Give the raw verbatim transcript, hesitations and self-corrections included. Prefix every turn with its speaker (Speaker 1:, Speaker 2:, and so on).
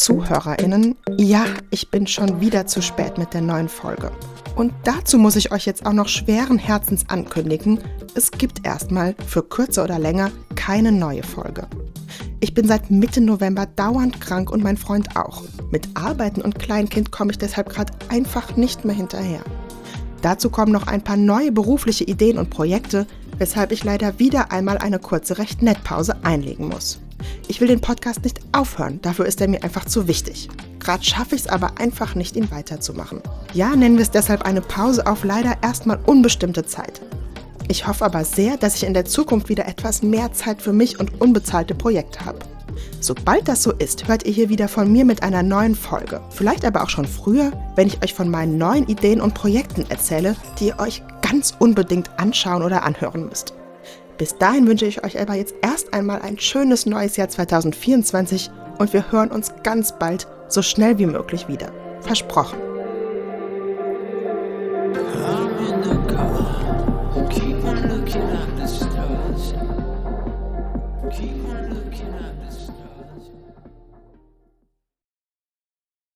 Speaker 1: ZuhörerInnen, ja, ich bin schon wieder zu spät mit der neuen Folge. Und dazu muss ich euch jetzt auch noch schweren Herzens ankündigen, es gibt erstmal für kürzer oder länger keine neue Folge. Ich bin seit Mitte November dauernd krank und mein Freund auch. Mit Arbeiten und Kleinkind komme ich deshalb gerade einfach nicht mehr hinterher. Dazu kommen noch ein paar neue berufliche Ideen und Projekte, weshalb ich leider wieder einmal eine kurze Recht-Nett-Pause einlegen muss. Ich will den Podcast nicht aufhören, dafür ist er mir einfach zu wichtig. Gerade schaffe ich es aber einfach nicht, ihn weiterzumachen. Ja, nennen wir es deshalb eine Pause auf leider erstmal unbestimmte Zeit. Ich hoffe aber sehr, dass ich in der Zukunft wieder etwas mehr Zeit für mich und unbezahlte Projekte habe. Sobald das so ist, hört ihr hier wieder von mir mit einer neuen Folge. Vielleicht aber auch schon früher, wenn ich euch von meinen neuen Ideen und Projekten erzähle, die ihr euch ganz unbedingt anschauen oder anhören müsst. Bis dahin wünsche ich euch aber jetzt erst einmal ein schönes neues Jahr zwanzig vierundzwanzig und wir hören uns ganz bald so schnell wie möglich wieder. Versprochen.
Speaker 2: I'm in the car. Keep on looking at the stars. Keep on looking at the stars.